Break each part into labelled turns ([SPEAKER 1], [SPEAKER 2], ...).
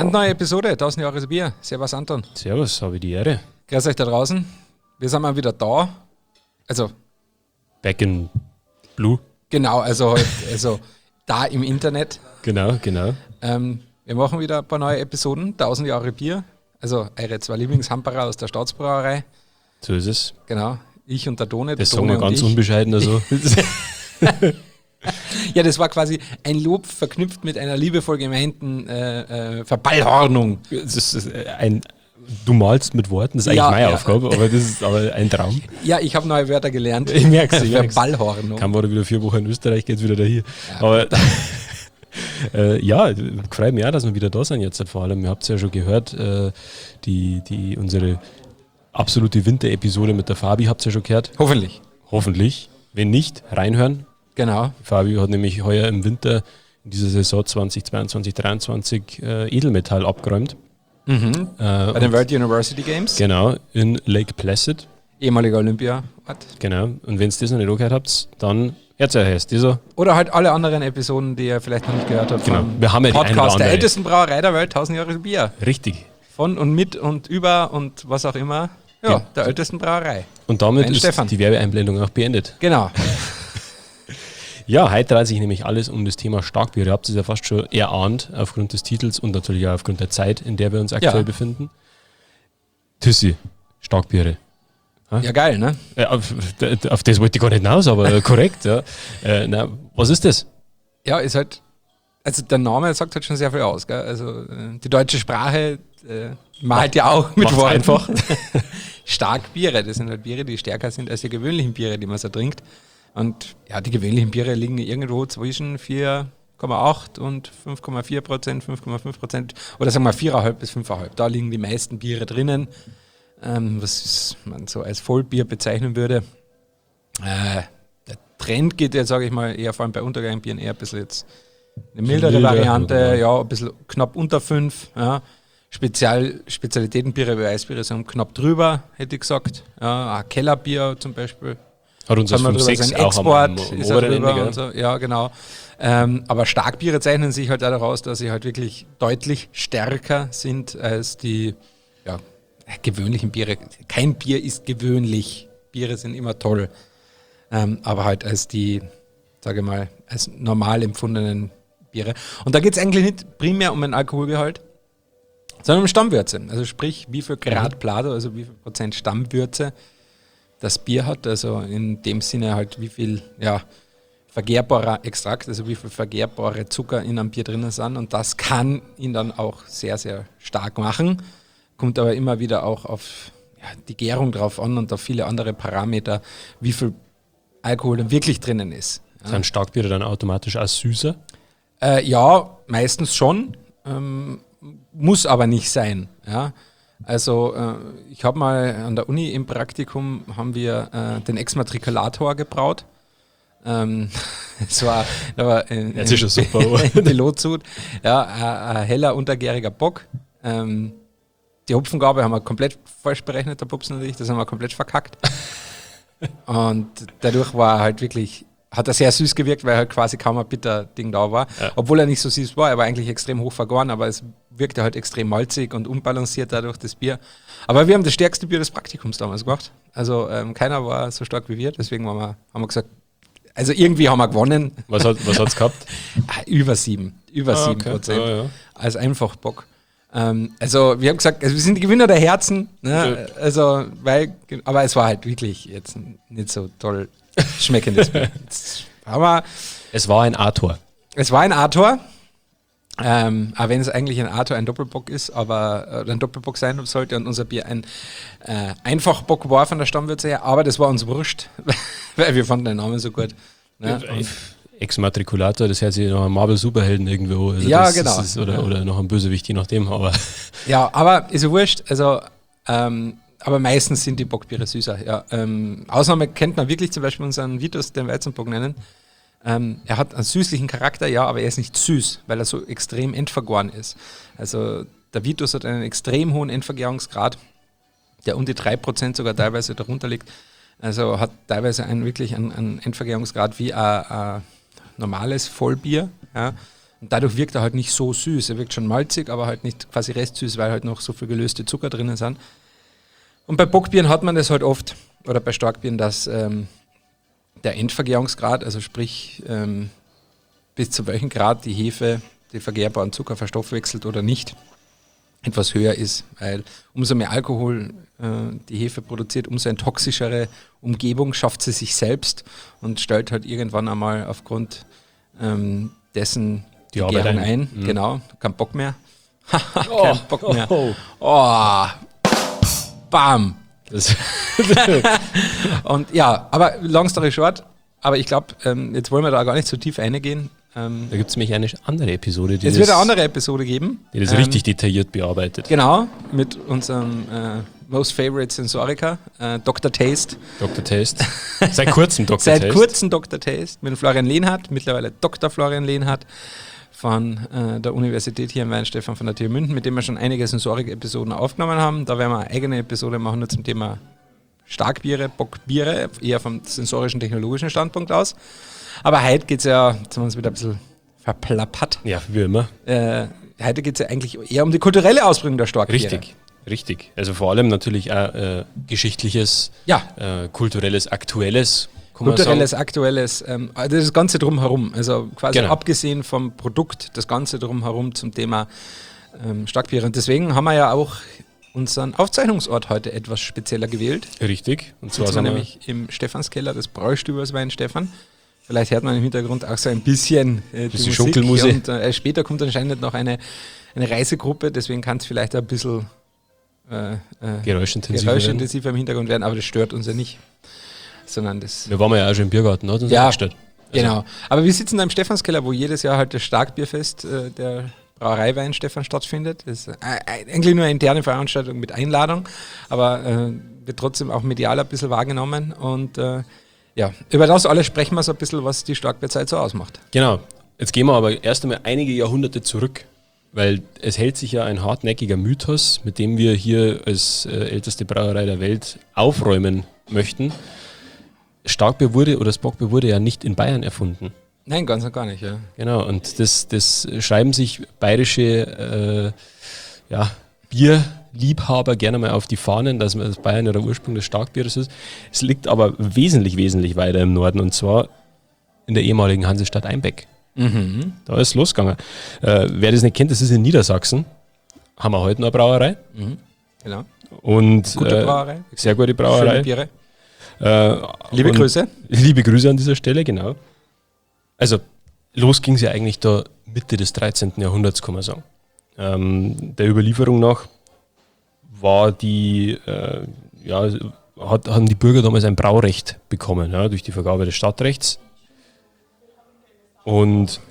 [SPEAKER 1] Brandneue Episode, 1000 Jahre Bier. Servus Anton.
[SPEAKER 2] Servus, habe ich die Ehre.
[SPEAKER 1] Grüß euch da draußen. Wir sind mal wieder da. Also.
[SPEAKER 2] Back in Blue.
[SPEAKER 1] Genau, also da im Internet.
[SPEAKER 2] Genau.
[SPEAKER 1] Wir machen wieder ein paar neue Episoden, 1000 Jahre Bier. Also eure zwei Lieblingshamperer aus der Staatsbrauerei.
[SPEAKER 2] So ist es.
[SPEAKER 1] Genau, ich und der Tone.
[SPEAKER 2] Das sagen wir ganz unbescheiden. Also.
[SPEAKER 1] Ja, das war quasi ein Lob verknüpft mit einer liebevoll gemeinten Verballhornung.
[SPEAKER 2] Du malst mit Worten, das ist eigentlich meine Aufgabe, aber das ist aber ein Traum.
[SPEAKER 1] Ja, ich habe neue Wörter gelernt.
[SPEAKER 2] Ich merke es.
[SPEAKER 1] Verballhornung.
[SPEAKER 2] Kann man wieder 4 Wochen in Österreich, geht's wieder dahin. Ja, aber freut mich auch, dass wir wieder da sind jetzt. Vor allem, ihr habt es ja schon gehört, unsere absolute Winter-Episode mit der Fabi habt ihr ja schon gehört. Hoffentlich. Wenn nicht, reinhören.
[SPEAKER 1] Genau.
[SPEAKER 2] Fabi hat nämlich heuer im Winter in dieser Saison 2022, 2023 Edelmetall abgeräumt.
[SPEAKER 1] Bei den World University Games.
[SPEAKER 2] Genau, in Lake Placid.
[SPEAKER 1] Ehemaliger Olympiaort.
[SPEAKER 2] Genau, und wenn ihr das noch nicht gehört habt, dann hört es dieser.
[SPEAKER 1] Oder halt alle anderen Episoden, die ihr vielleicht noch nicht gehört habt.
[SPEAKER 2] Genau, wir haben ja
[SPEAKER 1] Podcast der ältesten Brauerei der Welt, 1000 Jahre Bier.
[SPEAKER 2] Richtig.
[SPEAKER 1] Von und mit und über und was auch immer. Ja, der ältesten Brauerei.
[SPEAKER 2] Und damit ist
[SPEAKER 1] Stefan.
[SPEAKER 2] Die Werbeeinblendung auch beendet.
[SPEAKER 1] Genau.
[SPEAKER 2] Ja, heute dreht sich nämlich alles um das Thema Starkbier. Ihr habt es ja fast schon erahnt, aufgrund des Titels und natürlich auch aufgrund der Zeit, in der wir uns aktuell befinden. Tüssi, Starkbiere.
[SPEAKER 1] Ja, geil, ne?
[SPEAKER 2] Auf das wollte ich gar nicht hinaus, aber korrekt. Ja. Was ist das?
[SPEAKER 1] Ja, ist halt, also der Name sagt halt schon sehr viel aus. Gell? Also die deutsche Sprache malt ja auch mit Worten.
[SPEAKER 2] Einfach.
[SPEAKER 1] Starkbiere, das sind halt Biere, die stärker sind als die gewöhnlichen Biere, die man so trinkt. Und ja, die gewöhnlichen Biere liegen irgendwo zwischen 4,8 und 5,4%, 5,5% oder sagen wir 4,5 bis 5,5. Da liegen die meisten Biere drinnen, was man so als Vollbier bezeichnen würde. Der Trend geht jetzt, sage ich mal, eher vor allem bei Untergangbieren eher ein bisschen jetzt eine mildere Variante, ja, ein bisschen knapp unter 5. Ja. Spezialitätenbiere wie Eisbiere sind knapp drüber, hätte ich gesagt. Ja, ein Kellerbier zum Beispiel.
[SPEAKER 2] Hat uns das 5,6 auch
[SPEAKER 1] Export
[SPEAKER 2] am
[SPEAKER 1] ist er drüber und so. Ja, genau. Aber Starkbiere zeichnen sich halt dadurch aus, dass sie halt wirklich deutlich stärker sind als die gewöhnlichen Biere. Kein Bier ist gewöhnlich. Biere sind immer toll. Aber halt als die, sage ich mal, als normal empfundenen Biere. Und da geht es eigentlich nicht primär um den Alkoholgehalt, sondern um Stammwürze. Also sprich, wie viel Grad Plato, also wie viel Prozent Stammwürze das Bier hat, also in dem Sinne halt wie viel vergehrbarer Extrakt, also wie viel vergehrbare Zucker in einem Bier drinnen sind, und das kann ihn dann auch sehr, sehr stark machen, kommt aber immer wieder auch auf die Gärung drauf an und auf viele andere Parameter, wie viel Alkohol dann wirklich drinnen ist. Ja.
[SPEAKER 2] Sind Starkbiere dann automatisch auch süßer?
[SPEAKER 1] Ja, meistens schon, muss aber nicht sein, ja. Also ich habe mal an der Uni im Praktikum haben wir den Exmatrikulator gebraut. Das war
[SPEAKER 2] jetzt ist schon super.
[SPEAKER 1] Die Lotsud. Ja, ein heller untergäriger Bock. Die Hopfengabe haben wir komplett falsch berechnet, der Pups natürlich, das haben wir komplett verkackt. Und dadurch war er halt wirklich, hat er sehr süß gewirkt, weil halt quasi kaum ein Bitter-Ding da war. Ja. Obwohl er nicht so süß war, er war eigentlich extrem hoch vergoren, aber es wirkte halt extrem malzig und unbalanciert dadurch, das Bier. Aber wir haben das stärkste Bier des Praktikums damals gemacht. Also keiner war so stark wie wir, deswegen haben wir gesagt, also irgendwie haben wir gewonnen.
[SPEAKER 2] Was hat's gehabt?
[SPEAKER 1] Über 7%. Okay. Ja. Als Einfachbock. Also wir haben gesagt, wir sind die Gewinner der Herzen, ne? Also, aber es war halt wirklich jetzt nicht so toll schmeckendes Bier.
[SPEAKER 2] Es war ein A-Tor.
[SPEAKER 1] Es war ein A-Tor, auch wenn es eigentlich ein A-Tor ein Doppelbock ist, aber ein Doppelbock sein sollte und unser Bier ein Einfachbock war von der Stammwürze her, aber das war uns wurscht, weil wir fanden den Namen so gut. Ne?
[SPEAKER 2] Exmatrikulator, das hört sich nach einem Marvel-Superhelden irgendwo. Also
[SPEAKER 1] ja,
[SPEAKER 2] das,
[SPEAKER 1] genau.
[SPEAKER 2] Das ist, oder noch einem Bösewicht, je nachdem. Aber
[SPEAKER 1] ja, aber ist ja wurscht. Also, aber meistens sind die Bockbiere süßer. Ja. Ausnahme kennt man wirklich zum Beispiel unseren Vitus, den Weizenbock nennen. Er hat einen süßlichen Charakter, ja, aber er ist nicht süß, weil er so extrem endvergoren ist. Also der Vitus hat einen extrem hohen Endvergärungsgrad, der um die 3% sogar teilweise darunter liegt. Also hat teilweise wirklich einen Endvergärungsgrad wie ein normales Vollbier. Ja. Und dadurch wirkt er halt nicht so süß. Er wirkt schon malzig, aber halt nicht quasi restsüß, weil halt noch so viel gelöste Zucker drinnen sind. Und bei Bockbieren hat man das halt oft, oder bei Starkbieren, dass der Endvergärungsgrad, also sprich bis zu welchem Grad die Hefe die vergärbaren Zucker verstoffwechselt oder nicht, etwas höher ist. Weil umso mehr Alkohol die Hefe produziert, umso eine toxischere Umgebung schafft sie sich selbst und stellt halt irgendwann einmal aufgrund dessen die Gärung ein. Mhm. Genau, kein Bock mehr. Kein Bock mehr. Oh. Bam. Und ja, aber long story short, aber ich glaube, jetzt wollen wir da gar nicht so tief reingehen.
[SPEAKER 2] Da gibt es nämlich eine andere Episode.
[SPEAKER 1] Es wird eine andere Episode geben.
[SPEAKER 2] Die das richtig detailliert bearbeitet.
[SPEAKER 1] Genau, mit unserem Most Favorite Sensoriker, Dr. Taste.
[SPEAKER 2] Dr. Taste. Seit kurzem Dr. Taste.
[SPEAKER 1] Seit kurzem Dr. Taste mit Florian Lehnhardt, mittlerweile Dr. Florian Lehnhardt von der Universität hier in Weinstefan von der TU München, mit dem wir schon einige Sensorik-Episoden aufgenommen haben. Da werden wir eine eigene Episode machen, nur zum Thema Starkbiere, Bockbiere, eher vom sensorischen, technologischen Standpunkt aus. Aber heute geht es ja, jetzt haben wir uns wieder ein bisschen verplappert.
[SPEAKER 2] Ja, wie immer.
[SPEAKER 1] Heute geht es ja eigentlich eher um die kulturelle Ausbringung der Starkbiere.
[SPEAKER 2] Richtig. Also vor allem natürlich auch geschichtliches, kulturelles, aktuelles.
[SPEAKER 1] Kulturelles, aktuelles, das Ganze drumherum. Also quasi abgesehen vom Produkt, das Ganze drumherum zum Thema Starkbiere. Und deswegen haben wir ja auch unseren Aufzeichnungsort heute etwas spezieller gewählt.
[SPEAKER 2] Richtig.
[SPEAKER 1] Und zwar sind wir nämlich im Stephanskeller des Braustübers Weinstefan. Vielleicht hört man im Hintergrund auch so ein bisschen die
[SPEAKER 2] Schunkelmusik.
[SPEAKER 1] Und später kommt anscheinend noch eine Reisegruppe, deswegen kann es vielleicht ein bisschen geräuschintensiver im Hintergrund werden, aber das stört uns ja nicht. Sondern das
[SPEAKER 2] wir waren ja auch schon im Biergarten, hat uns
[SPEAKER 1] ja,
[SPEAKER 2] gestört.
[SPEAKER 1] Also genau. Aber wir sitzen da im Stephanskeller, wo jedes Jahr halt das Starkbierfest der Brauerei Weinstefan stattfindet. Das ist eigentlich nur eine interne Veranstaltung mit Einladung, aber wird trotzdem auch medial ein bisschen wahrgenommen. Und über das alles sprechen wir so ein bisschen, was die Starkbierzeit so ausmacht.
[SPEAKER 2] Genau. Jetzt gehen wir aber erst einmal einige Jahrhunderte zurück, weil es hält sich ja ein hartnäckiger Mythos, mit dem wir hier als älteste Brauerei der Welt aufräumen möchten. Starkbier das Bockbier wurde ja nicht in Bayern erfunden.
[SPEAKER 1] Nein, ganz und gar nicht, ja.
[SPEAKER 2] Genau, und das schreiben sich bayerische Bierliebhaber gerne mal auf die Fahnen, dass Bayern ja der Ursprung des Starkbieres ist. Es liegt aber wesentlich weiter im Norden, und zwar in der ehemaligen Hansestadt Einbeck. Mhm. Da ist es losgegangen. Wer das nicht kennt, das ist in Niedersachsen. Haben wir heute eine Brauerei.
[SPEAKER 1] Mhm. Genau.
[SPEAKER 2] Und,
[SPEAKER 1] gute Brauerei.
[SPEAKER 2] Sehr gute Brauerei.
[SPEAKER 1] Schöne Biere. Liebe Grüße.
[SPEAKER 2] Liebe Grüße an dieser Stelle, genau. Also, los ging es ja eigentlich da Mitte des 13. Jahrhunderts, kann man sagen. Der Überlieferung nach war haben die Bürger damals ein Braurecht bekommen, durch die Vergabe des Stadtrechts. Und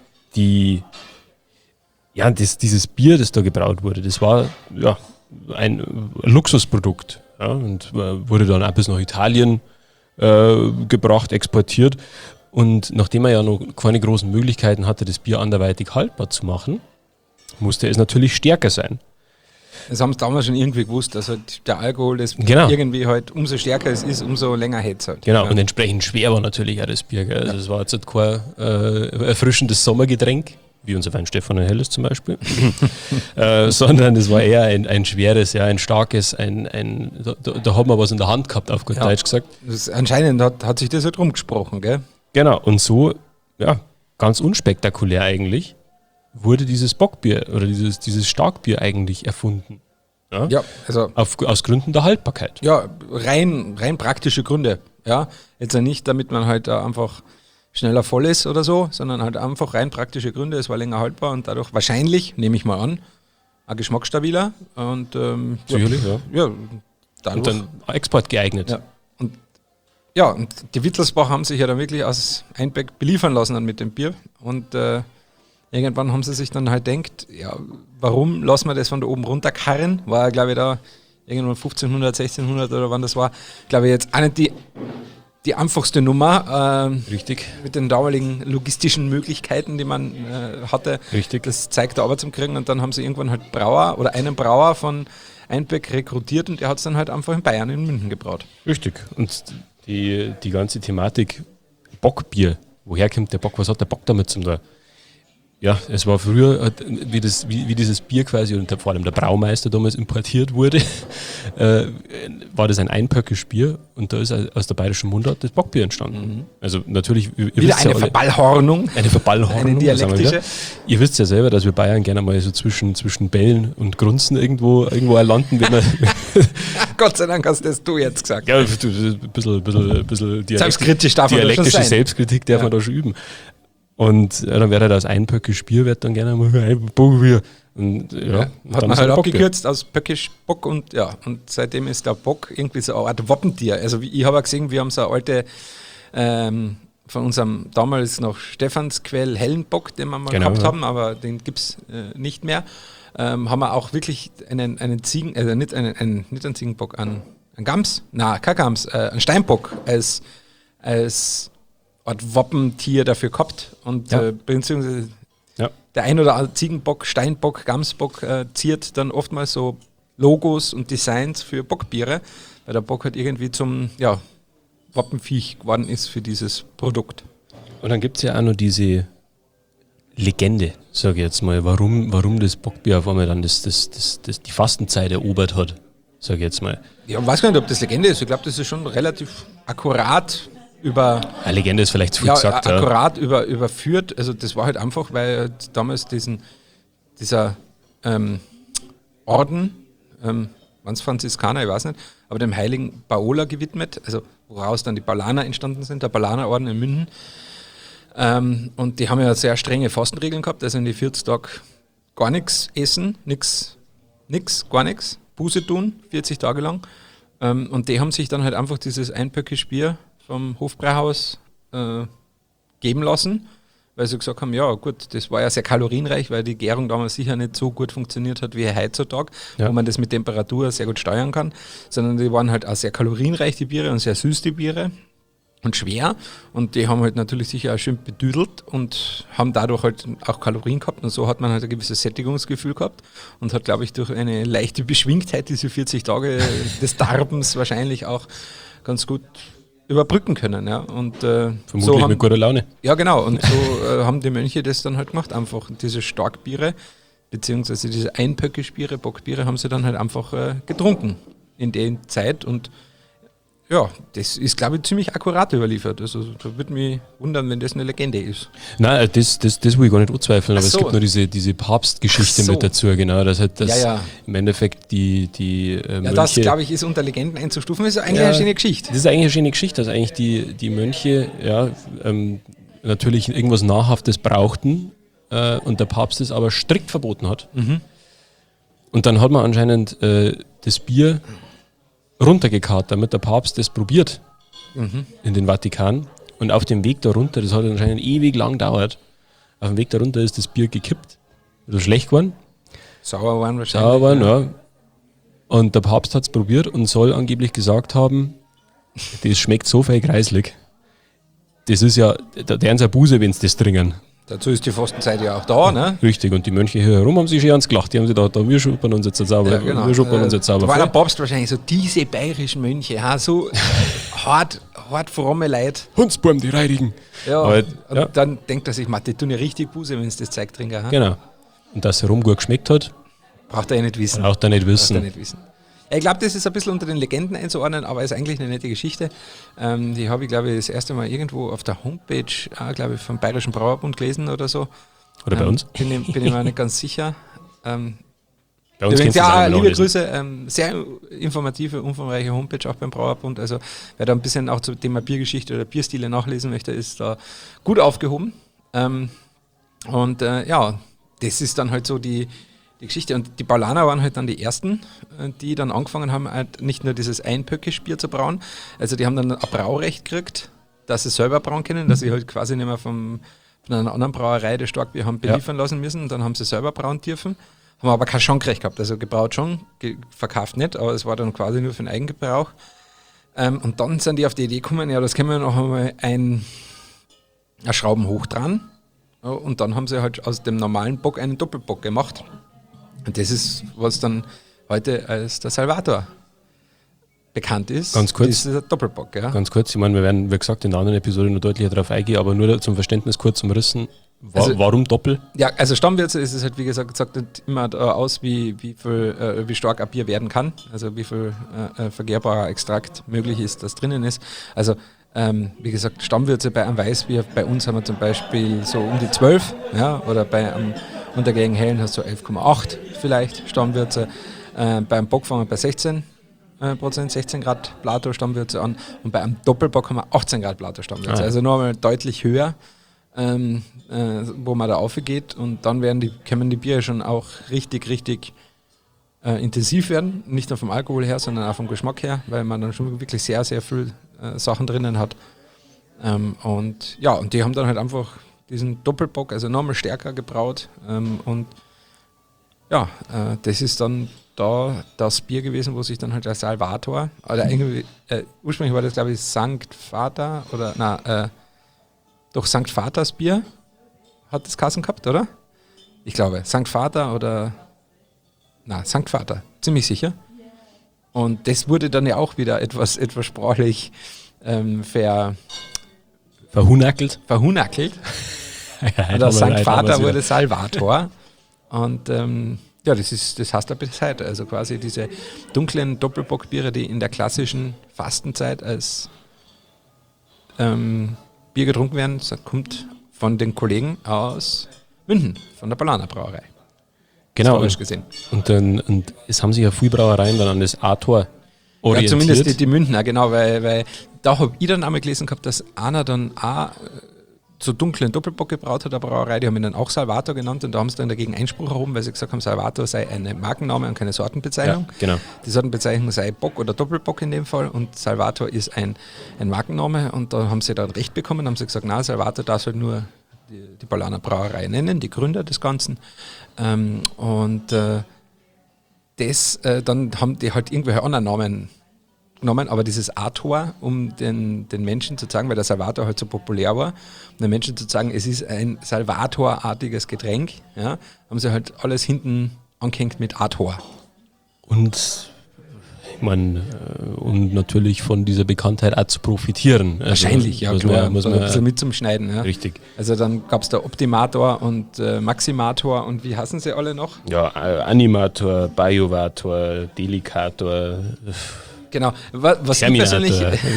[SPEAKER 2] dieses Bier, das da gebraut wurde, das war ein Luxusprodukt, und wurde dann auch bis nach Italien gebracht, exportiert. Und nachdem er ja noch keine großen Möglichkeiten hatte, das Bier anderweitig haltbar zu machen, musste es natürlich stärker sein.
[SPEAKER 1] Das haben sie damals schon irgendwie gewusst, dass halt der Alkohol, das irgendwie halt, umso stärker es ist, umso länger hält es halt.
[SPEAKER 2] Genau, und entsprechend schwer war natürlich auch das Bier. Gell? Also es war jetzt kein erfrischendes Sommergetränk, wie unser Weinstefan ein helles zum Beispiel, sondern es war eher ein schweres, ein starkes, da hat man was in der Hand gehabt, auf gut Deutsch gesagt.
[SPEAKER 1] Anscheinend hat sich das halt rumgesprochen, gell?
[SPEAKER 2] Genau, und so, ganz unspektakulär eigentlich, wurde dieses Bockbier oder dieses Starkbier eigentlich erfunden. Ja, also aus Gründen der Haltbarkeit.
[SPEAKER 1] Ja, rein praktische Gründe. Ja, jetzt ja nicht, damit man halt einfach schneller voll ist oder so, sondern halt einfach rein praktische Gründe. Es war länger haltbar und dadurch wahrscheinlich, nehme ich mal an, auch geschmacksstabiler und
[SPEAKER 2] sicherlich,
[SPEAKER 1] dadurch,
[SPEAKER 2] und dann Export geeignet.
[SPEAKER 1] Ja, und die Wittelsbach haben sich ja dann wirklich aus Einbeck beliefern lassen dann mit dem Bier und irgendwann haben sie sich dann halt gedacht, warum lassen wir das von da oben runterkarren? War ja, glaube ich, da irgendwann 1500, 1600 oder wann das war, glaube ich, jetzt auch nicht die einfachste Nummer.
[SPEAKER 2] Richtig.
[SPEAKER 1] Mit den damaligen logistischen Möglichkeiten, die man hatte.
[SPEAKER 2] Richtig.
[SPEAKER 1] Das zeigte aber zum Kriegen und dann haben sie irgendwann halt einen Brauer von Einbeck rekrutiert und der hat es dann halt einfach in Bayern, in München gebraut.
[SPEAKER 2] Richtig. Und die ganze Thematik Bockbier, woher kommt der Bock, was hat der Bock damit zum da? Ja, es war früher, wie dieses Bier quasi, und vor allem der Braumeister damals importiert wurde, war das ein einpöckiges Bier und da ist aus der bayerischen Mundart das Bockbier entstanden. Also natürlich, ihr
[SPEAKER 1] wieder eine Verballhornung.
[SPEAKER 2] Eine Verballhornung.
[SPEAKER 1] Eine dialektische.
[SPEAKER 2] Ihr wisst ja selber, dass wir Bayern gerne mal so zwischen Bällen und Grunzen irgendwo landen. Wenn
[SPEAKER 1] Gott sei Dank hast das du jetzt gesagt.
[SPEAKER 2] Ja, ein bisschen
[SPEAKER 1] selbstkritisch darf man
[SPEAKER 2] dialektische
[SPEAKER 1] das schon sein.
[SPEAKER 2] Selbstkritik darf man da schon üben. Und dann wäre halt aus einpöckiges Bier, wird dann gerne mal ein Bockbier. Und
[SPEAKER 1] hat man halt abgekürzt aus Pöckisch Bock und seitdem ist der Bock irgendwie so eine Art Wappentier. Also ich habe ja gesehen, wir haben so eine alte von unserem damals noch Stephansquell hellen Bock, den wir mal gehabt haben, aber den gibt es nicht mehr. Haben wir auch wirklich einen Ziegen, also nicht einen Ziegenbock, einen Gams, kein Gams, einen Steinbock als Art Wappentier dafür gehabt und beziehungsweise der ein oder andere Ziegenbock, Steinbock, Gamsbock ziert dann oftmals so Logos und Designs für Bockbiere, weil der Bock halt irgendwie zum Wappenviech geworden ist für dieses Produkt.
[SPEAKER 2] Und dann gibt es ja auch noch diese Legende, sage ich jetzt mal, warum das Bockbier auf einmal dann die Fastenzeit erobert hat, sage ich jetzt mal.
[SPEAKER 1] Ja, ich weiß gar nicht, ob das Legende ist. Ich glaube, das ist schon relativ akkurat
[SPEAKER 2] eine Legende ist vielleicht zu viel gesagt.
[SPEAKER 1] Akkurat überführt. Also das war halt einfach, weil damals dieser Orden, waren es Franziskaner, ich weiß nicht, aber dem heiligen Paola gewidmet, also woraus dann die Paulaner entstanden sind, der Paulanerorden in München. Und die haben ja sehr strenge Fastenregeln gehabt, also in die 40 Tage gar nichts essen, gar nichts, Buße tun, 40 Tage lang. Und die haben sich dann halt einfach dieses einpöckige Bier vom Hofbräuhaus geben lassen, weil sie gesagt haben, ja gut, das war ja sehr kalorienreich, weil die Gärung damals sicher nicht so gut funktioniert hat wie heutzutage, wo man das mit Temperatur sehr gut steuern kann, sondern die waren halt auch sehr kalorienreich, die Biere, und sehr süß, die Biere, und schwer, und die haben halt natürlich sicher auch schön bedüdelt und haben dadurch halt auch Kalorien gehabt, und so hat man halt ein gewisses Sättigungsgefühl gehabt und hat, glaube ich, durch eine leichte Beschwingtheit diese 40 Tage des Darbens wahrscheinlich auch ganz gut überbrücken können. Ja. Und,
[SPEAKER 2] vermutlich so mit guter Laune.
[SPEAKER 1] Ja, genau. Und so haben die Mönche das dann halt gemacht. Einfach diese Starkbiere, beziehungsweise diese einpöckige Biere, Bockbiere, haben sie dann halt einfach getrunken in der Zeit. Und ja, das ist, glaube ich, ziemlich akkurat überliefert. Also da würde mich wundern, wenn das eine Legende ist.
[SPEAKER 2] Nein, das will ich gar nicht anzweifeln, aber es gibt nur diese Papstgeschichte mit dazu, genau. Das halt im Endeffekt die
[SPEAKER 1] Mönche, das, glaube ich, ist unter Legenden einzustufen. Das ist eigentlich eine schöne Geschichte.
[SPEAKER 2] Das ist eigentlich eine schöne Geschichte, dass eigentlich die Mönche natürlich irgendwas Nahrhaftes brauchten und der Papst es aber strikt verboten hat. Mhm. Und dann hat man anscheinend das Bier runtergekarrt, damit der Papst das probiert in den Vatikan. Und auf dem Weg da runter, das hat anscheinend ewig lang gedauert, auf dem Weg da runter ist das Bier gekippt, also schlecht geworden.
[SPEAKER 1] Sauer waren wahrscheinlich.
[SPEAKER 2] Sauer waren, ja. Und der Papst hat es probiert und soll angeblich gesagt haben, das schmeckt so viel kreislig. Das ist ja, da deren sie Buße, wenn sie das trinken.
[SPEAKER 1] Dazu ist die Fastenzeit ja auch da, ne?
[SPEAKER 2] Richtig, und die Mönche hier herum haben sich schon ans gelacht. Die haben sich gedacht, wir schuppern uns jetzt sauber.
[SPEAKER 1] Ja, genau.
[SPEAKER 2] Wir schuppern uns jetzt sauber.
[SPEAKER 1] Da war der Papst wahrscheinlich so, diese bayerischen Mönche, so hart fromme Leute.
[SPEAKER 2] Hundsburm, die Reidigen.
[SPEAKER 1] Ja, und dann denkt er sich, die tun ja richtig Buße, wenn sie das Zeug trinken. Ha?
[SPEAKER 2] Genau. Und dass es herum gut geschmeckt hat,
[SPEAKER 1] braucht er ja nicht wissen. Ich glaube, das ist ein bisschen unter den Legenden einzuordnen, aber ist eigentlich eine nette Geschichte. Die habe ich, glaube ich, das erste Mal irgendwo auf der Homepage, glaube ich, vom Bayerischen Brauerbund gelesen oder so.
[SPEAKER 2] Oder bei uns?
[SPEAKER 1] Bin ich mir nicht ganz sicher.
[SPEAKER 2] Bei uns übrigens,
[SPEAKER 1] liebe Grüße, sehr informative, umfangreiche Homepage auch beim Brauerbund. Also wer da ein bisschen auch zum Thema Biergeschichte oder Bierstile nachlesen möchte, ist da gut aufgehoben. Das ist dann halt so die Geschichte. Und die Paulaner waren halt dann die ersten, die dann angefangen haben, halt nicht nur dieses einpöckige Bier zu brauen. Also die haben dann ein Braurecht gekriegt, dass sie selber brauen können, dass sie halt quasi nicht mehr von einer anderen Brauerei das Starkbier haben beliefern lassen müssen. Und dann haben sie selber brauen dürfen. Haben aber kein Schankrecht gehabt. Also gebraut schon, verkauft nicht, aber es war dann quasi nur für den Eigengebrauch. Und dann sind die auf die Idee gekommen, ja, das können wir noch einmal ein Schrauben hoch dran. Und dann haben sie halt aus dem normalen Bock einen Doppelbock gemacht. Und das ist, was dann heute als der Salvator bekannt ist.
[SPEAKER 2] Ganz kurz.
[SPEAKER 1] Das ist der Doppelbock, ja.
[SPEAKER 2] Ganz kurz, ich meine, wir werden, wie gesagt, in der anderen Episode noch deutlicher darauf eingehen, aber nur zum Verständnis kurz umrissen. Warum Doppel?
[SPEAKER 1] Ja, also Stammwürze ist es halt, wie gesagt, sagt nicht immer aus, wie stark ein Bier werden kann, also wie viel vergehrbarer Extrakt möglich ist, das drinnen ist. Also wie gesagt, Stammwürze bei einem Weißbier, bei uns haben wir zum Beispiel so um die 12, ja, oder bei einem untergärigen Hellen hast du 11,8 vielleicht Stammwürze. Beim Bock fangen wir bei 16%, 16 Grad Plato Stammwürze an, und bei einem Doppelbock haben wir 18 Grad Plato Stammwürze, also noch einmal deutlich höher, wo man da aufgeht, und dann können die Biere schon auch richtig intensiv werden, nicht nur vom Alkohol her, sondern auch vom Geschmack her, weil man dann schon wirklich sehr, sehr viel Sachen drinnen hat. Und die haben dann halt einfach diesen Doppelbock, also nochmal stärker gebraut, und das ist dann da das Bier gewesen, wo sich dann halt der Salvator, oder irgendwie, ursprünglich war das, glaube ich, Sankt Vater, oder doch Sankt Vaters Bier hat das Kassen gehabt, oder? Ich glaube, Sankt Vater, Sankt Vater, ziemlich sicher. Und das wurde dann ja auch wieder etwas sprachlich
[SPEAKER 2] verhunackelt.
[SPEAKER 1] Oder Sankt Vater wurde Salvator. Und das heißt aber bis heute. Also quasi diese dunklen Doppelbockbiere, die in der klassischen Fastenzeit als Bier getrunken werden, das kommt von den Kollegen aus München, von der Paulaner Brauerei.
[SPEAKER 2] Genau.
[SPEAKER 1] Gesehen.
[SPEAKER 2] Und es haben sich ja viele Brauereien dann an das A-Tor orientiert.
[SPEAKER 1] Ja, zumindest die Münchner, genau, weil da habe ich dann einmal gelesen gehabt, dass einer dann auch so dunklen Doppelbock gebraut hat, der Brauerei, die haben ihn dann auch Salvator genannt, und da haben sie dann dagegen Einspruch erhoben, weil sie gesagt haben, Salvator sei eine Markenname und keine Sortenbezeichnung.
[SPEAKER 2] Ja, genau.
[SPEAKER 1] Die Sortenbezeichnung sei Bock oder Doppelbock in dem Fall, und Salvator ist ein Markenname, und da haben sie dann Recht bekommen, haben sie gesagt, na, Salvator darf halt nur die Paulaner Brauerei nennen, die Gründer des Ganzen. Dann haben die halt irgendwelche anderen Namen genommen, aber dieses A-Tor, um den Menschen zu sagen, weil der Salvator halt so populär war, um den Menschen zu sagen, es ist ein Salvator-artiges Getränk, ja, haben sie halt alles hinten angehängt mit A-Tor.
[SPEAKER 2] Und ich meine, und natürlich von dieser Bekanntheit auch zu profitieren.
[SPEAKER 1] Wahrscheinlich,
[SPEAKER 2] also,
[SPEAKER 1] muss man ein bisschen mit zum Schneiden. Ja.
[SPEAKER 2] Richtig.
[SPEAKER 1] Also dann gab es da Optimator und Maximator, und wie heißen sie alle noch?
[SPEAKER 2] Ja, Animator, Biovator, Delicator.
[SPEAKER 1] Genau, was ich persönlich...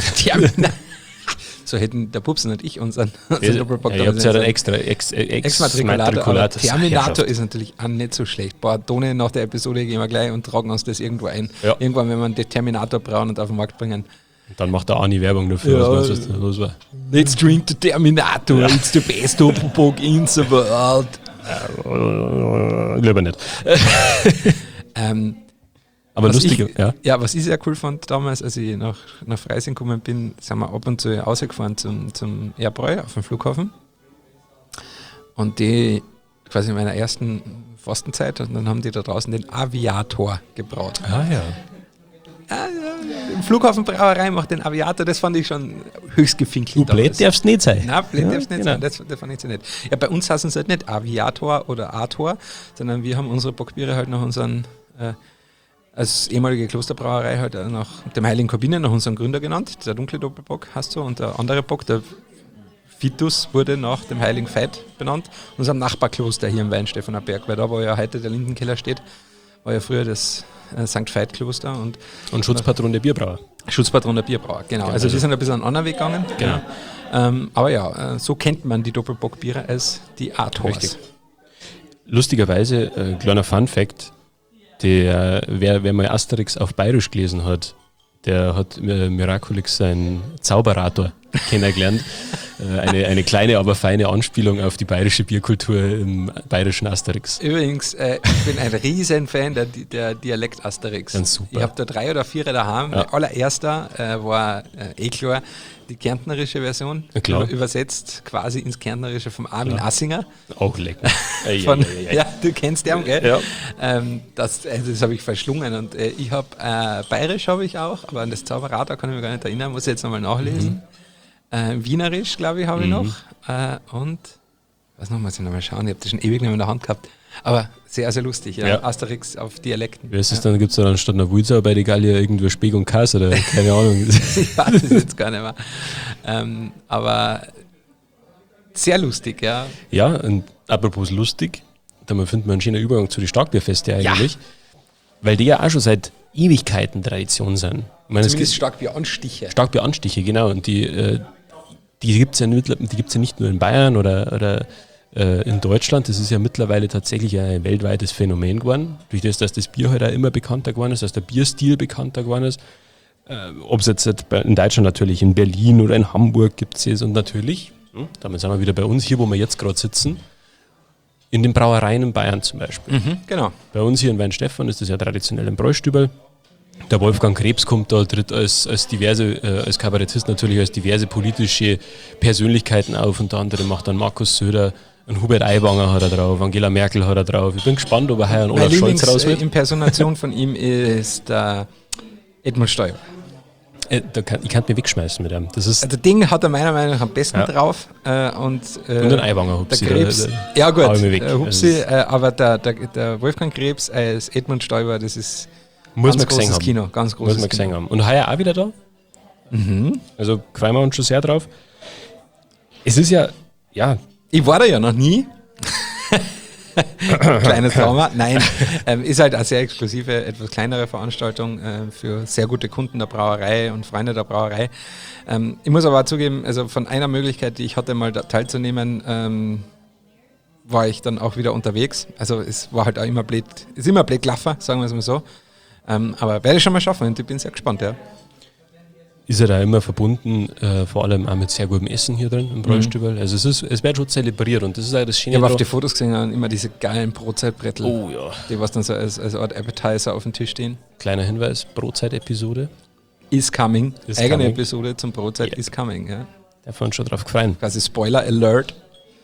[SPEAKER 1] So hätten der Pupsen und ich unseren
[SPEAKER 2] Doppelbock. Ja, ihr habt ja dann
[SPEAKER 1] Exmatrikulator, aber Terminator ist natürlich auch nicht so schlecht. Tone, nach der Episode gehen wir gleich und tragen uns das irgendwo ein. Ja. Irgendwann, wenn wir den Terminator brauen und auf den Markt bringen.
[SPEAKER 2] Dann macht der Ani Werbung dafür, was los war.
[SPEAKER 1] Let's drink the Terminator, ja. It's the best Doppelbock in the world.
[SPEAKER 2] Lieber nicht. Aber lustig,
[SPEAKER 1] was ich sehr cool fand damals, als ich nach Freising gekommen bin, sind wir ab und zu rausgefahren zum Erbräu auf dem Flughafen. Und die quasi in meiner ersten Fastenzeit, und dann haben die da draußen den Aviator gebraut.
[SPEAKER 2] Ah ja.
[SPEAKER 1] Flughafenbrauerei macht den Aviator, das fand ich schon höchst gefinkelt.
[SPEAKER 2] Blöd darfst nicht sein.
[SPEAKER 1] Nein, blöd darfst nicht sein, das fand ich so nett. Ja, bei uns heißen es halt nicht Aviator oder A-Tor, sondern wir haben unsere Bockbiere halt nach unseren... als ehemalige Klosterbrauerei halt nach dem Heiligen Korbinian, nach unserem Gründer genannt. Der dunkle Doppelbock hast du, und der andere Bock, der Vitus, wurde nach dem Heiligen Veit benannt, unserem Nachbarkloster hier im Weinstephanerberg, weil da, wo ja heute der Lindenkeller steht, war ja früher das St. Veit-Kloster. Und
[SPEAKER 2] Schutzpatron der Bierbrauer.
[SPEAKER 1] Schutzpatron der Bierbrauer, genau. Also die sind ein bisschen einen anderen Weg gegangen.
[SPEAKER 2] Genau.
[SPEAKER 1] Aber ja, so kennt man die Doppelbockbiere als die A-Tors.
[SPEAKER 2] Richtig. Lustigerweise, kleiner Fun-Fact, wer mal Asterix auf Bayerisch gelesen hat, der hat Miraculix seinen Zauberator kennengelernt. Eine kleine, aber feine Anspielung auf die bayerische Bierkultur im bayerischen Asterix.
[SPEAKER 1] Übrigens, ich bin ein riesen Fan der Dialekt-Asterix.
[SPEAKER 2] Ganz super.
[SPEAKER 1] Ich habe da 3 oder 4 daheim. Ja. Mein allererster war klar die kärntnerische Version, übersetzt quasi ins Kärntnerische vom Armin Assinger.
[SPEAKER 2] Auch lecker.
[SPEAKER 1] Ja, du kennst den, gell?
[SPEAKER 2] Ja.
[SPEAKER 1] Das habe ich verschlungen, und ich habe Bayerisch habe ich auch, aber an das Zauberator kann ich mich gar nicht erinnern, muss ich jetzt nochmal nachlesen. Wienerisch, glaube ich, habe ich noch. Und was noch, muss ich nochmal schauen, ich habe das schon ewig nicht mehr in der Hand gehabt. Aber sehr, sehr lustig, ja. Asterix auf Dialekten.
[SPEAKER 2] Wie ist es dann? Gibt es dann statt einer Wulzau bei der Gallier irgendwo Speck und Kass oder keine Ahnung?
[SPEAKER 1] Ich weiß es jetzt gar nicht mehr. Aber Sehr lustig, ja.
[SPEAKER 2] Ja, und apropos lustig, da findet man einen schönen Übergang zu den Starkbierfeste eigentlich, weil die ja auch schon seit Ewigkeiten Tradition sind. Ich meine,
[SPEAKER 1] Zumindest Starkbieranstiche.
[SPEAKER 2] Starkbieranstiche, genau. Und die gibt es ja nicht nur in Bayern oder in Deutschland. Das ist ja mittlerweile tatsächlich ein weltweites Phänomen geworden. Durch das, dass das Bier halt auch immer bekannter geworden ist, dass der Bierstil bekannter geworden ist. Ob es jetzt in Deutschland natürlich, in Berlin oder in Hamburg gibt es es und natürlich, damit sind wir wieder bei uns hier, wo wir jetzt gerade sitzen, in den Brauereien in Bayern zum Beispiel.
[SPEAKER 1] Genau.
[SPEAKER 2] Bei uns hier in Weinstefan ist das ja traditionell im Bräustübel. Der Wolfgang Krebs kommt da, tritt als Kabarettist natürlich als diverse politische Persönlichkeiten auf. Unter anderem macht dann Markus Söder, ein Hubert Aiwanger hat er drauf, Angela Merkel hat er drauf. Ich bin gespannt, ob er heuer einen Olaf Scholz raus wird.
[SPEAKER 1] Die Impersonation von ihm ist Edmund Stoiber.
[SPEAKER 2] Ich kann mich wegschmeißen mit ihm. Das ist
[SPEAKER 1] Also Ding hat er meiner Meinung nach am besten drauf. Und
[SPEAKER 2] den Aiwanger Hupsi.
[SPEAKER 1] Der Krebs, ja gut,
[SPEAKER 2] Hupsi,
[SPEAKER 1] aber der Wolfgang Krebs als Edmund Stoiber, das ist
[SPEAKER 2] muss
[SPEAKER 1] ganz
[SPEAKER 2] man
[SPEAKER 1] großes
[SPEAKER 2] gesehen
[SPEAKER 1] Kino. Ganz großes
[SPEAKER 2] muss man gesehen haben. Und heuer auch wieder da. Also freuen wir uns schon sehr drauf. Es ist ja.
[SPEAKER 1] Ich war da ja noch nie. Kleines Trauma. Nein, ist halt eine sehr exklusive, etwas kleinere Veranstaltung für sehr gute Kunden der Brauerei und Freunde der Brauerei. Ich muss aber auch zugeben, also von einer Möglichkeit, die ich hatte, mal teilzunehmen, war ich dann auch wieder unterwegs. Also es war halt auch immer blöd gelaufen, sagen wir es mal so. Aber werde ich schon mal schaffen und ich bin sehr gespannt, ja.
[SPEAKER 2] Ist ja da immer verbunden, vor allem auch mit sehr gutem Essen hier drin im Bräustübel. Also es wird schon zelebriert und das ist auch das Schöne.
[SPEAKER 1] Ich habe auf die Fotos gesehen, immer diese geilen Brotzeitbrettel,
[SPEAKER 2] Oh ja.
[SPEAKER 1] die was dann so als Art Appetizer auf dem Tisch stehen.
[SPEAKER 2] Kleiner Hinweis, Brotzeit-Episode.
[SPEAKER 1] Is coming.
[SPEAKER 2] Is
[SPEAKER 1] Eigene
[SPEAKER 2] coming.
[SPEAKER 1] Episode zum Brotzeit is coming, ja.
[SPEAKER 2] Da haben wir uns schon drauf gefreut.
[SPEAKER 1] Quasi Spoiler Alert.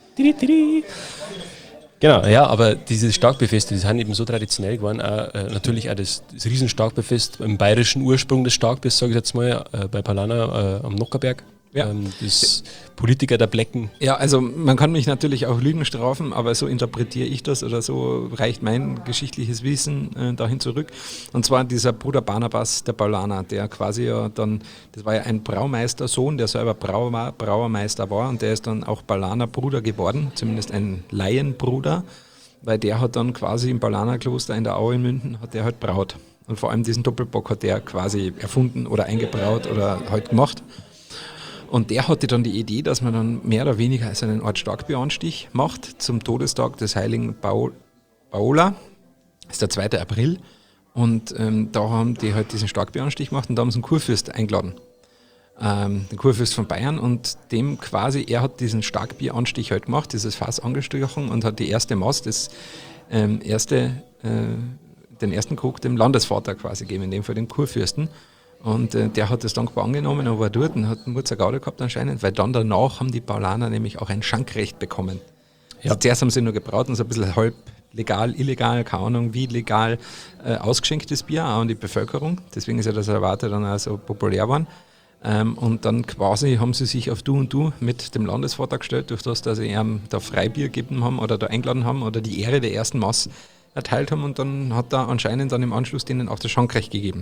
[SPEAKER 2] Genau, ja, aber diese Starkbierfeste, die sind eben so traditionell geworden. Auch, natürlich auch das Riesenstarkbierfest im bayerischen Ursprung des Starkbiers, sage ich jetzt mal, bei Palana am Nockerberg.
[SPEAKER 1] Ja.
[SPEAKER 2] Das Politiker der Blecken.
[SPEAKER 1] Ja, also man kann mich natürlich auch Lügen strafen, aber so interpretiere ich das oder so reicht mein geschichtliches Wissen dahin zurück. Und zwar dieser Bruder Barnabas, der Paulaner, der quasi ja dann, das war ja ein Braumeistersohn, der selber Brauermeister war und der ist dann auch Paulaner Bruder geworden, zumindest ein Laienbruder, weil der hat dann quasi im Paulaner Kloster in der Au in München, hat der halt braut. Und vor allem diesen Doppelbock hat der quasi erfunden oder eingebraut oder halt gemacht. Und der hatte dann die Idee, dass man dann mehr oder weniger als einen Art Starkbieranstich macht zum Todestag des heiligen Paola. Das ist der 2. April. Und da haben die halt diesen Starkbieranstich gemacht und da haben sie einen Kurfürst eingeladen. Den Kurfürst von Bayern und dem quasi, er hat diesen Starkbieranstich halt gemacht, dieses Fass angestochen und hat die erste Maß, den ersten Krug dem Landesvater quasi gegeben, in dem Fall dem Kurfürsten. Und der hat das dankbar angenommen und war dort und hat einen Murzer Gaude gehabt anscheinend, weil dann danach haben die Paulaner nämlich auch ein Schankrecht bekommen. Ja. Also zuerst haben sie nur gebraut und so ein bisschen halb legal, illegal, keine Ahnung wie legal ausgeschenktes Bier auch an die Bevölkerung. Deswegen ist ja das Reservate dann auch so populär geworden. Und dann quasi haben sie sich auf Du und Du mit dem Landesvater gestellt, durch das, dass sie ihm da Freibier gegeben haben oder da eingeladen haben oder die Ehre der ersten Maß erteilt haben und dann hat er anscheinend dann im Anschluss denen auch das Schankrecht gegeben.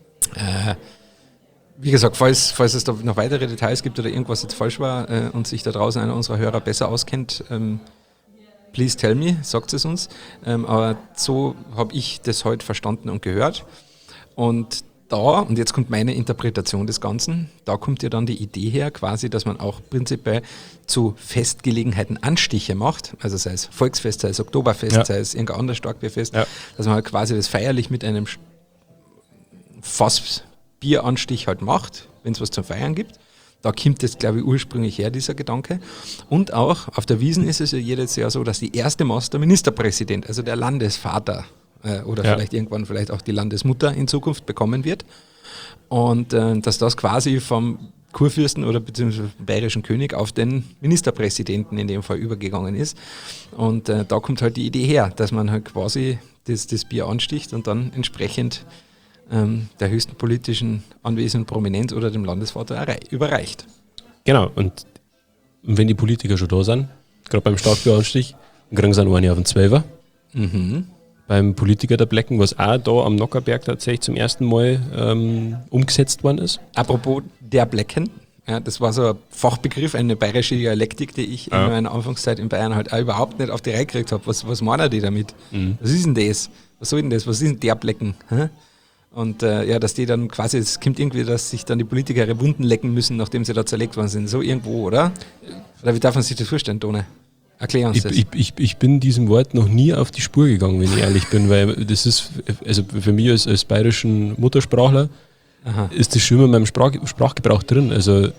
[SPEAKER 1] Wie gesagt, falls es da noch weitere Details gibt oder irgendwas jetzt falsch war und sich da draußen einer unserer Hörer besser auskennt, please tell me, sagt es uns. Aber so habe ich das heute verstanden und gehört. Und jetzt kommt meine Interpretation des Ganzen, da kommt ja dann die Idee her, quasi, dass man auch prinzipiell zu Festgelegenheiten Anstiche macht, also sei es Volksfest, sei es Oktoberfest, sei es irgendein anderes Starkbierfest, dass man halt quasi das feierlich mit einem Fassbieranstich halt macht, wenn es was zum Feiern gibt. Da kommt jetzt, glaube ich, ursprünglich her, dieser Gedanke. Und auch auf der Wiesn ist es ja jedes Jahr so, dass die erste Maß der Ministerpräsident, also der Landesvater oder vielleicht irgendwann vielleicht auch die Landesmutter in Zukunft bekommen wird. Und dass das quasi vom Kurfürsten oder beziehungsweise vom bayerischen König auf den Ministerpräsidenten in dem Fall übergegangen ist. Und da kommt halt die Idee her, dass man halt quasi das Bier ansticht und dann entsprechend der höchsten politischen anwesenden Prominenz oder dem Landesvater überreicht.
[SPEAKER 2] Genau, und wenn die Politiker schon da sind, gerade beim Starkbieranstich, dann kriegen sie einen auf den 12er. Beim Politiker der Blecken, was auch da am Nockerberg tatsächlich zum ersten Mal umgesetzt worden ist.
[SPEAKER 1] Apropos der Blecken, Ja, das war so ein Fachbegriff, eine bayerische Dialektik, die ich in meiner Anfangszeit in Bayern halt auch überhaupt nicht auf die Reihe gekriegt habe. Was meinen die damit? Was ist denn das? Was soll denn das? Was ist denn der Blecken? Hä? Und dass die dann quasi, es kommt irgendwie, dass sich dann die Politiker ihre Wunden lecken müssen, nachdem sie da zerlegt worden sind. So irgendwo, oder? Oder wie darf man sich das vorstellen, Tone? Erklär uns das.
[SPEAKER 2] Ich bin diesem Wort noch nie auf die Spur gegangen, wenn ich ehrlich bin, weil das ist, also für mich als bayerischen Muttersprachler, ist das schon in meinem Sprachgebrauch drin. Also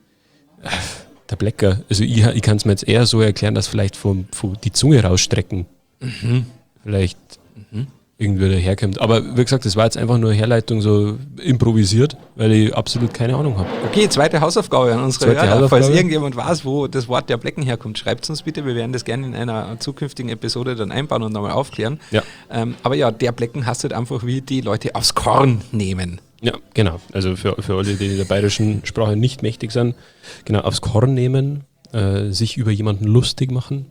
[SPEAKER 2] der Blecker, also ich kann es mir jetzt eher so erklären, dass vielleicht die Zunge rausstrecken vielleicht irgendwie daherkommt. Aber wie gesagt, das war jetzt einfach nur eine Herleitung so improvisiert, weil ich absolut keine Ahnung habe.
[SPEAKER 1] Okay, zweite Hausaufgabe an unsere Hörer. Falls irgendjemand weiß, wo das Wort der Blecken herkommt, schreibt es uns bitte. Wir werden das gerne in einer zukünftigen Episode dann einbauen und nochmal aufklären.
[SPEAKER 2] Ja.
[SPEAKER 1] Aber ja, der Blecken heißt halt einfach, wie die Leute aufs Korn nehmen.
[SPEAKER 2] Ja, genau. Also für alle, die der bayerischen Sprache nicht mächtig sind, genau, aufs Korn nehmen, sich über jemanden lustig machen.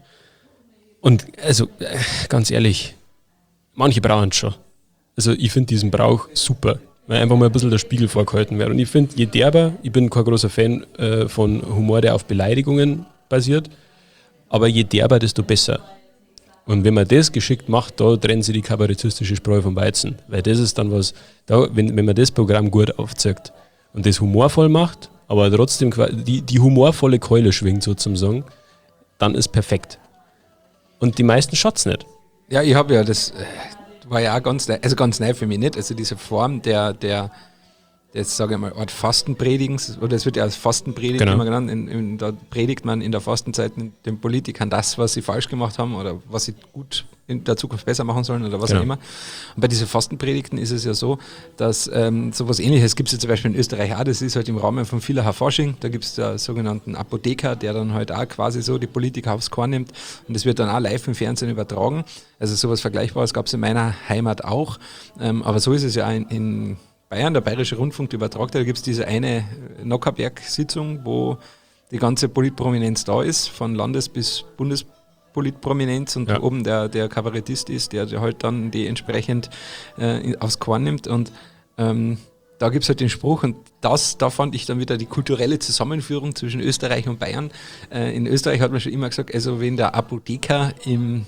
[SPEAKER 2] Und also, ganz ehrlich, manche brauchen es schon. Also ich finde diesen Brauch super, weil einfach mal ein bisschen der Spiegel vorgehalten wird. Und ich finde, je derber, ich bin kein großer Fan von Humor, der auf Beleidigungen basiert, aber je derber, desto besser. Und wenn man das geschickt macht, da trennen sie die kabarettistische Spreu vom Weizen. Weil das ist dann was, wenn man das Programm gut aufzeigt und das humorvoll macht, aber trotzdem die humorvolle Keule schwingt sozusagen, dann ist perfekt. Und die meisten schaut's nicht.
[SPEAKER 1] Ja, ich habe ja, das war ja auch ganz neu für mich nicht, also diese Form der jetzt sage ich mal, Art Fastenpredigens, oder es wird ja als Fastenpredigt immer genannt, da predigt man in der Fastenzeit den Politikern das, was sie falsch gemacht haben oder was sie gut in der Zukunft besser machen sollen oder was auch immer. Und bei diesen Fastenpredigten ist es ja so, dass sowas Ähnliches gibt es ja zum Beispiel in Österreich auch, das ist halt im Rahmen von Villacher Forschung, da gibt es den sogenannten Apotheker, der dann halt auch quasi so die Politiker aufs Korn nimmt und das wird dann auch live im Fernsehen übertragen, also sowas Vergleichbares gab es in meiner Heimat auch, aber so ist es ja in Bayern, der Bayerische Rundfunk übertragt, da gibt es diese eine Nockherberg-Sitzung, wo die ganze Politprominenz da ist, von Landes- bis Bundespolitprominenz und oben der Kabarettist ist, der halt dann die entsprechend aufs Korn nimmt und da gibt es halt den Spruch und da fand ich dann wieder die kulturelle Zusammenführung zwischen Österreich und Bayern. In Österreich hat man schon immer gesagt, also wenn der Apotheker in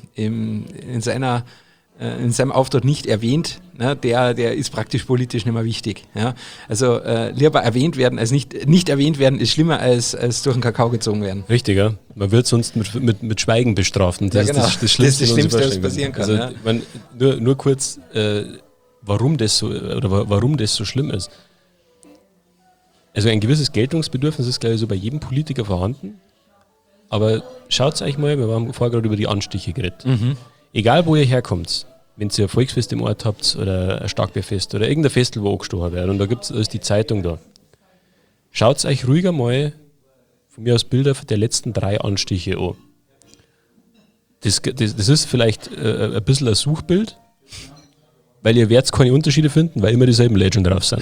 [SPEAKER 1] seinem Auftritt nicht erwähnt, ne, der ist praktisch politisch nicht mehr wichtig. Ja. Also lieber erwähnt werden als nicht erwähnt werden, ist schlimmer als durch den Kakao gezogen werden.
[SPEAKER 2] Richtig, ja. Man wird sonst mit Schweigen bestraft. Und das ist das Schlimmste,
[SPEAKER 1] was passieren kann.
[SPEAKER 2] Also, nur kurz, warum das so schlimm ist. Also ein gewisses Geltungsbedürfnis ist, glaube ich, so bei jedem Politiker vorhanden. Aber schaut euch mal, wir haben vorher gerade über die Anstiche geredet. Egal, wo ihr herkommt, wenn ihr ein Volksfest im Ort habt oder ein Starkbierfest oder irgendein Festel, wo angestochen wird und da ist die Zeitung da. Schaut euch ruhiger mal von mir aus Bilder der letzten 3 Anstiche an. Das ist vielleicht ein bisschen ein Suchbild, weil ihr werdet keine Unterschiede finden, weil immer dieselben Legend drauf sind.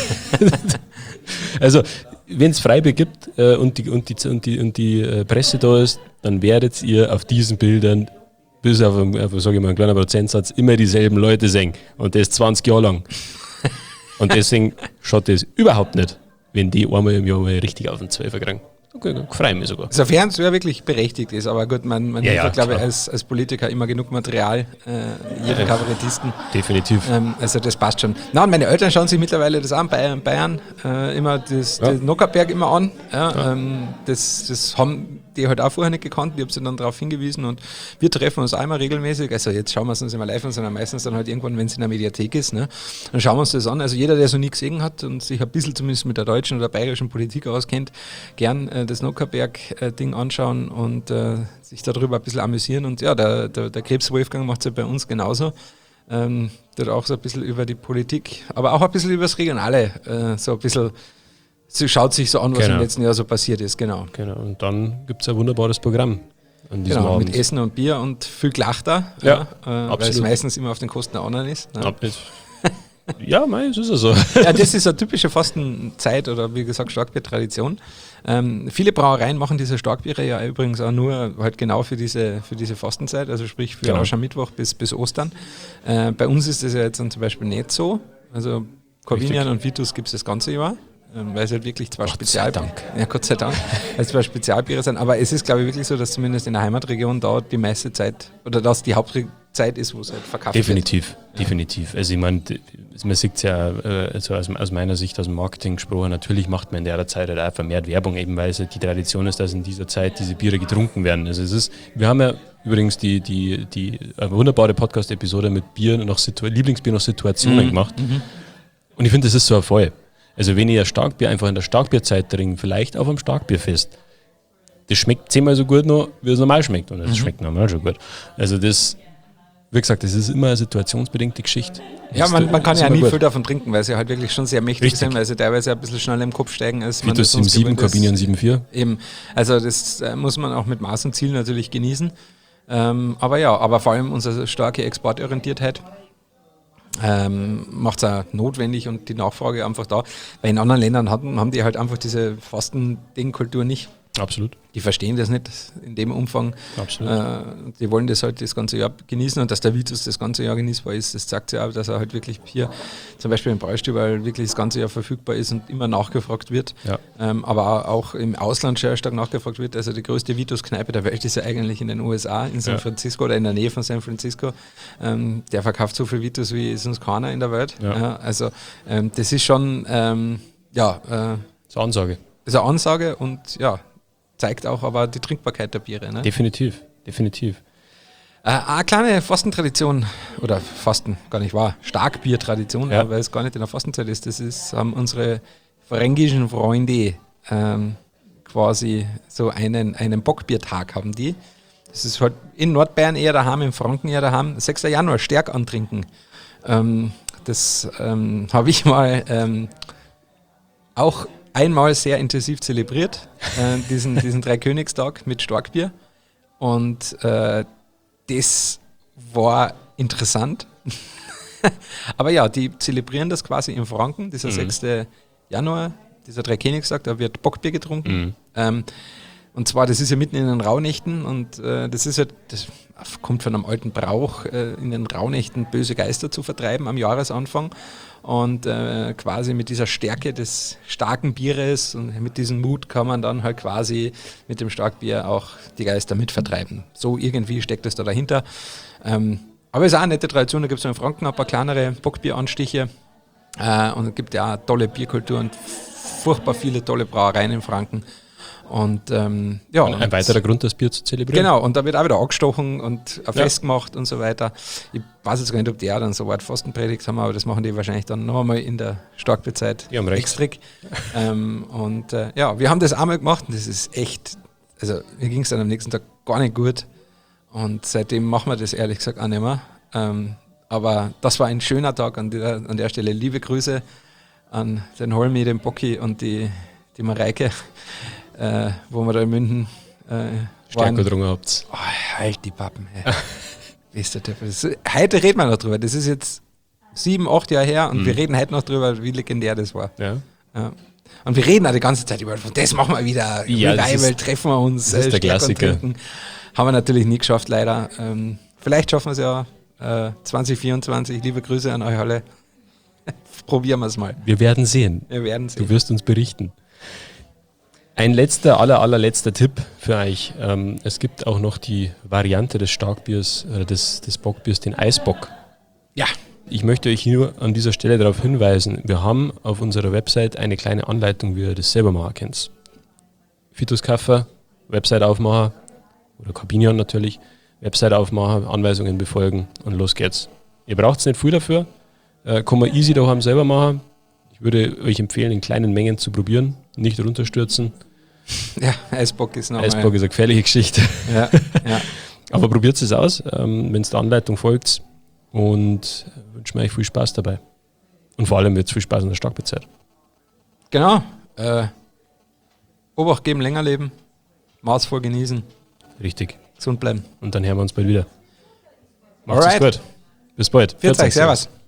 [SPEAKER 2] Also, wenn es Freibier gibt und die Presse da ist, dann werdet ihr auf diesen Bildern bis auf sage ich mal, einen kleinen Prozentsatz immer dieselben Leute sehen. Und das 20 Jahre lang. Und deswegen schaut das überhaupt nicht, wenn die einmal im Jahr mal richtig auf den Zwölfer kriegen. Okay, freue mich sogar.
[SPEAKER 1] Sofern es ja wirklich berechtigt ist, aber gut, man hat, glaube ich, als Politiker immer genug Material, jeden Kabarettisten.
[SPEAKER 2] Definitiv.
[SPEAKER 1] Also das passt schon. Na, und meine Eltern schauen sich mittlerweile das an, Bayern immer den Nockherberg immer an. Ja, das haben die halt auch vorher nicht gekannt, ich habe sie dann darauf hingewiesen und wir treffen uns einmal regelmäßig, also jetzt schauen wir es uns immer live an, sondern meistens dann halt irgendwann, wenn es in der Mediathek ist, ne, dann schauen wir uns das an. Also jeder, der so nie gesehen hat und sich ein bisschen zumindest mit der deutschen oder bayerischen Politik auskennt, gern das Nockherberg-Ding anschauen und sich darüber ein bisschen amüsieren und ja, der Krebs-Wolfgang macht es ja bei uns genauso. Dort auch so ein bisschen über die Politik, aber auch ein bisschen über das Regionale, so ein bisschen schaut sich so an, was im letzten Jahr so passiert ist, genau.
[SPEAKER 2] Und dann gibt es ein wunderbares Programm an diesem Abend.
[SPEAKER 1] Mit Essen und Bier und viel Glachter, weil es meistens immer auf den Kosten der anderen ist. Ne?
[SPEAKER 2] Ja, das ist ja so.
[SPEAKER 1] Ja, das ist eine typische Fastenzeit oder wie gesagt Starkbier-Tradition. Viele Brauereien machen diese Starkbiere ja übrigens auch nur halt genau für diese Fastenzeit, also sprich für Aschermittwoch bis Ostern. Bei uns ist das ja jetzt zum Beispiel nicht so. Also Corvinian und Vitus gibt es das ganze Jahr. weil es halt wirklich zwei
[SPEAKER 2] Gott sei Dank.
[SPEAKER 1] Ja, Gott sei Dank, weil es zwei Spezialbiere sind. Aber es ist, glaube ich, wirklich so, dass zumindest in der Heimatregion da die meiste Zeit oder dass die Hauptzeit ist, wo es halt verkauft
[SPEAKER 2] Definitiv. Also ich meine, man sieht es ja also aus meiner Sicht, aus dem Marketing gesprochen, natürlich macht man in der Zeit halt auch vermehrt Werbung, eben weil es halt die Tradition ist, dass in dieser Zeit diese Biere getrunken werden. Also wir haben ja übrigens die wunderbare Podcast-Episode mit Bier Lieblingsbier nach Situationen gemacht. Und ich finde, das ist so ein Fall. Also wenn ich ein Starkbier einfach in der Starkbierzeit trinke, vielleicht auf einem Starkbierfest, das schmeckt 10-mal so gut noch, wie es normal schmeckt. Und das schmeckt normal schon gut. Also das, wie gesagt, das ist immer eine situationsbedingte Geschichte.
[SPEAKER 1] Ja, man kann ja nie viel davon trinken, weil sie halt wirklich schon sehr mächtig sind, weil sie teilweise ein bisschen schneller im Kopf steigen als
[SPEAKER 2] Vitus 7, Corbinian 7,4.
[SPEAKER 1] Eben, also das muss man auch mit Maß und Ziel natürlich genießen. Aber vor allem unsere starke Exportorientiertheit macht es auch notwendig und die Nachfrage einfach da. Weil in anderen Ländern haben die halt einfach diese Fasten-Ding-Kultur nicht.
[SPEAKER 2] Absolut.
[SPEAKER 1] Die verstehen das nicht in dem Umfang.
[SPEAKER 2] Absolut.
[SPEAKER 1] Die wollen das halt das ganze Jahr genießen und dass der Vitus das ganze Jahr genießbar ist, das sagt ja auch, dass er halt wirklich hier zum Beispiel im Braustübel wirklich das ganze Jahr verfügbar ist und immer nachgefragt wird. Ja. Aber auch im Ausland sehr stark nachgefragt wird. Also die größte Vitus-Kneipe der Welt ist ja eigentlich in den USA, in San Francisco oder in der Nähe von San Francisco. Der verkauft so viel Vitus wie sonst keiner in der Welt. Ja. Also das ist schon
[SPEAKER 2] ist eine Ansage.
[SPEAKER 1] Ist eine Ansage und ja, zeigt auch aber die Trinkbarkeit der Biere. Ne?
[SPEAKER 2] Definitiv.
[SPEAKER 1] Eine kleine Fastentradition, oder Fasten, gar nicht wahr, Starkbiertradition, weil es gar nicht in der Fastenzeit ist. Haben unsere fränkischen Freunde quasi so einen Bockbiertag haben die. Das ist halt in Nordbayern eher daheim, in Franken eher daheim. 6. Januar, Stärk antrinken. Das habe ich mal auch einmal sehr intensiv zelebriert, diesen Dreikönigstag mit Starkbier. Und das war interessant. Aber ja, die zelebrieren das quasi in Franken, dieser 6. Januar, dieser Dreikönigstag, da wird Bockbier getrunken. Und zwar, das ist ja mitten in den Rauhnächten und das kommt von einem alten Brauch, in den Rauhnächten böse Geister zu vertreiben am Jahresanfang. Und quasi mit dieser Stärke des starken Bieres und mit diesem Mut kann man dann halt quasi mit dem Starkbier auch die Geister mit vertreiben. So irgendwie steckt es da dahinter. Aber es ist auch eine nette Tradition, da gibt es in Franken ein paar kleinere Bockbieranstiche und es gibt ja auch eine tolle Bier-Kultur und furchtbar viele tolle Brauereien in Franken. Und ein
[SPEAKER 2] weiterer Grund, das Bier zu zelebrieren.
[SPEAKER 1] Genau, und da wird auch wieder angestochen und ein Fest gemacht und so weiter. Ich weiß jetzt gar nicht, ob die auch dann so weit Fastenpredigt haben, aber das machen die wahrscheinlich dann noch einmal in der Starkbierzeit extra. Wir haben das einmal gemacht und das ist echt, also mir ging es dann am nächsten Tag gar nicht gut und seitdem machen wir das ehrlich gesagt auch nicht mehr. Aber das war ein schöner Tag an der Stelle. Liebe Grüße an den Holmi, den Bocki und die Mareike. Wo wir da in München
[SPEAKER 2] Stärker getrunken habt.
[SPEAKER 1] Oh, halt die Pappen. Heute reden wir noch drüber. Das ist jetzt 7-8 Jahre her und wir reden heute noch drüber, wie legendär das war. Ja. Und wir reden auch die ganze Zeit über das machen wir wieder. Revival, treffen wir uns.
[SPEAKER 2] Das ist der Klassiker.
[SPEAKER 1] Haben wir natürlich nie geschafft, leider. Vielleicht schaffen wir es ja 2024. Liebe Grüße an euch alle. Probieren wir es mal.
[SPEAKER 2] Wir werden sehen. Du wirst uns berichten. Ein allerletzter Tipp für euch. Es gibt auch noch die Variante des Starkbiers oder des Bockbiers, den Eisbock.
[SPEAKER 1] Ja.
[SPEAKER 2] Ich möchte euch nur an dieser Stelle darauf hinweisen, wir haben auf unserer Website eine kleine Anleitung, wie ihr das selber machen könnt. Vitus-Kaffer, Website aufmachen, oder Corbinian natürlich, Website aufmachen, Anweisungen befolgen und los geht's. Ihr braucht nicht viel dafür, kann man easy daheim selber machen. Ich würde euch empfehlen, in kleinen Mengen zu probieren, nicht runterstürzen.
[SPEAKER 1] Ja, Eisbock ist
[SPEAKER 2] eine gefährliche Geschichte.
[SPEAKER 1] Ja.
[SPEAKER 2] Aber probiert es aus, wenn es der Anleitung folgt und wünsche mir euch viel Spaß dabei. Und vor allem wird es viel Spaß in der Starkbierzeit.
[SPEAKER 1] Genau. Obacht geben, länger leben, maßvoll genießen.
[SPEAKER 2] Richtig.
[SPEAKER 1] Gesund bleiben.
[SPEAKER 2] Und dann hören wir uns bald wieder. Macht's gut. Bis bald.
[SPEAKER 1] Servus.